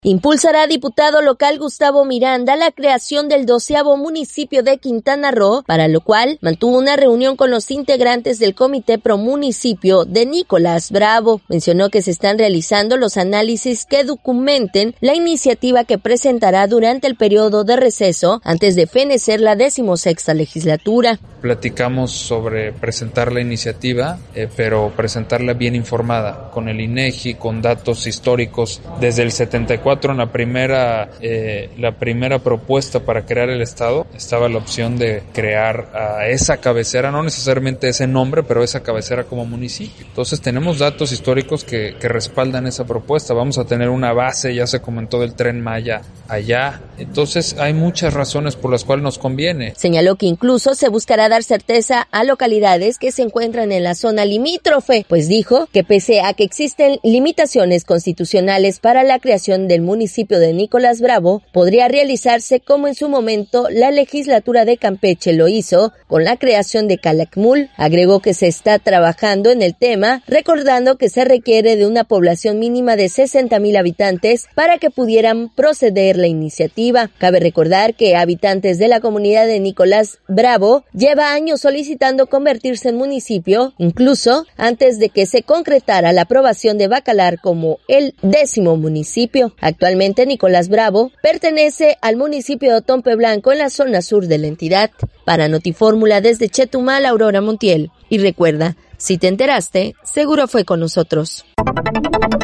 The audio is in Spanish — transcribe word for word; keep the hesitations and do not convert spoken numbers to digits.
Impulsará diputado local Gustavo Miranda la creación del doceavo municipio de Quintana Roo, para lo cual mantuvo una reunión con los integrantes del Comité Pro Municipio de Nicolás Bravo. Mencionó que se están realizando los análisis que documenten la iniciativa que presentará durante el periodo de receso antes de fenecer la decimosexta legislatura. Platicamos sobre presentar la iniciativa, eh, pero presentarla bien informada, con el INEGI, con datos históricos. Desde el setenta y cuatro, en la primera, eh, la primera propuesta para crear el Estado, estaba la opción de crear a esa cabecera, no necesariamente ese nombre, pero esa cabecera como municipio. Entonces tenemos datos históricos que, que respaldan esa propuesta. Vamos a tener una base, ya se comentó, del Tren Maya allá. Entonces hay muchas razones por las cuales nos conviene. Señaló que incluso se buscará dar certeza a localidades que se encuentran en la zona limítrofe, pues dijo que pese a que existen limitaciones constitucionales para la creación del municipio de Nicolás Bravo, podría realizarse como en su momento la legislatura de Campeche lo hizo con la creación de Calakmul. Agregó que se está trabajando en el tema, recordando que se requiere de una población mínima de sesenta mil habitantes para que pudieran proceder la iniciativa. Cabe recordar que habitantes de la comunidad de Nicolás Bravo lleva años solicitando convertirse en municipio, incluso antes de que se concretara la aprobación de Bacalar como el décimo municipio. Actualmente Nicolás Bravo pertenece al municipio de Otompe Blanco en la zona sur de la entidad. Para Notifórmula desde Chetumal, Aurora Montiel. Y recuerda, si te enteraste, seguro fue con nosotros.